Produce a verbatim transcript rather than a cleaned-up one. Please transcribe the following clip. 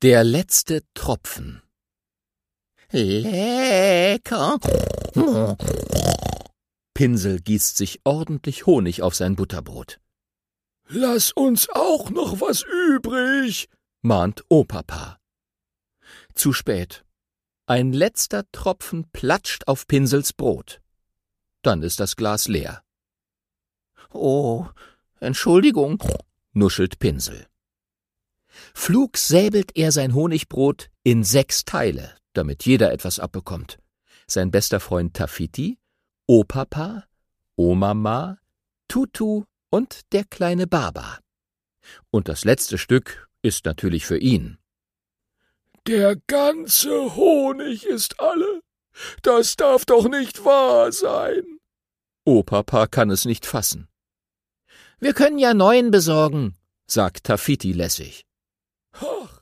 Der letzte Tropfen. Lecker. Pinsel gießt sich ordentlich Honig auf sein Butterbrot. »Lass uns auch noch was übrig«, mahnt Opapa. Zu spät. Ein letzter Tropfen platscht auf Pinsels Brot. Dann ist das Glas leer. »Oh, Entschuldigung«, nuschelt Pinsel. Flugs säbelt er sein Honigbrot in sechs Teile, damit jeder etwas abbekommt. Sein bester Freund Tafiti, Opapa, Omama, Tutu und der kleine Baba. Und das letzte Stück ist natürlich für ihn. »Der ganze Honig ist alle. Das darf doch nicht wahr sein.« Opapa kann es nicht fassen. »Wir können ja neuen besorgen«, sagt Tafiti lässig. »Ach,